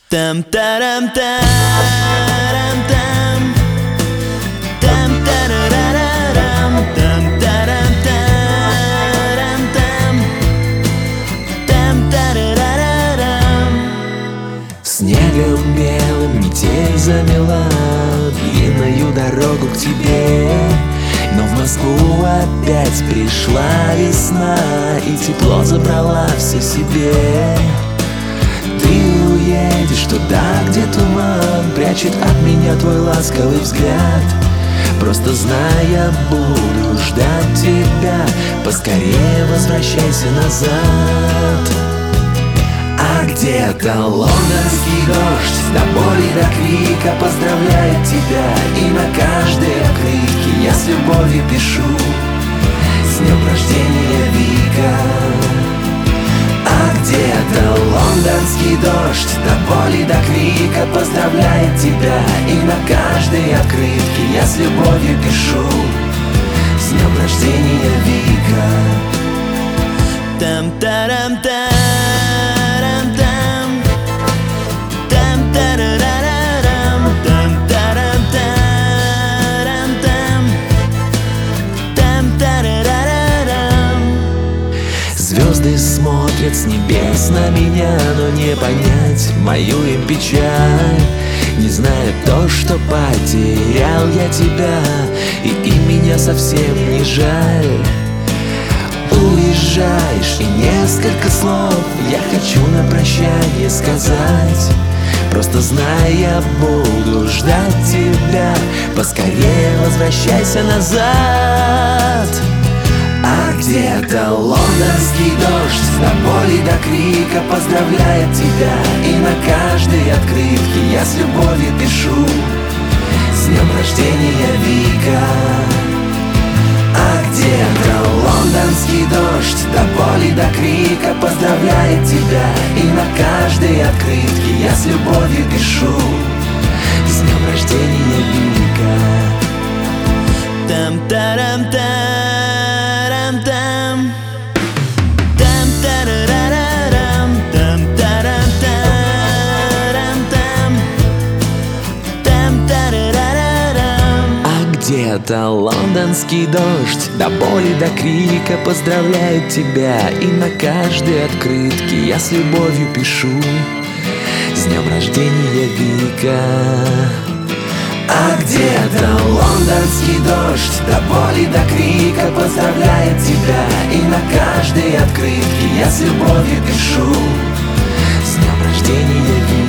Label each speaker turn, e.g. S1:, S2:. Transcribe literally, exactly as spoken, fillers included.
S1: Там тарам тарам там там тарарарам там тарам тарам там там тарарарам.
S2: Снегом белым метель замела длинную дорогу к тебе, но в Москву опять пришла весна, и тепло забрала все себе. Ты уедешь туда, где туман прячет от меня твой ласковый взгляд. Просто знай, я буду ждать тебя, поскорее возвращайся назад. А где-то лондонский дождь до боли, до крика поздравляет тебя, и на каждой открытке я с любовью пишу: с днем рождения, Вика. А где-то лондонский дождь до боли, до крика поздравляет тебя, и на каждой открытке я с любовью пишу: с днем рождения, Вика.
S1: Там тарам тарам там там тарарарам там тарам тарам там там тарарарам.
S2: Звезды смотрят с небес на меня, но не понять мою им печаль, не зная то, что потерял я тебя, и им меня совсем не жаль. Уезжаешь, и несколько слов я хочу на прощание сказать. Просто знай, я буду ждать тебя, поскорее возвращайся назад. А где-то лондонский дождь до боли, до крика поздравляет тебя, и на каждой открытке я с любовью пишу: с днем рождения, Вика. А где-то лондонский дождь до боли, до крика поздравляет тебя, и на каждой открытке я с любовью пишу: с днем рождения, Вика.
S1: Там тарам тарам там там тарарарам там тарам тарам там там тарарарам.
S2: А где-то лондонский дождь до боли, до крика поздравляет тебя, и на каждой открытке я с любовью пишу: с днем рождения, Вика. А где-то лондонский дождь до боли, до крика поздравляет тебя, и на каждой открытке я с любовью пишу: с днем рождения, Вика.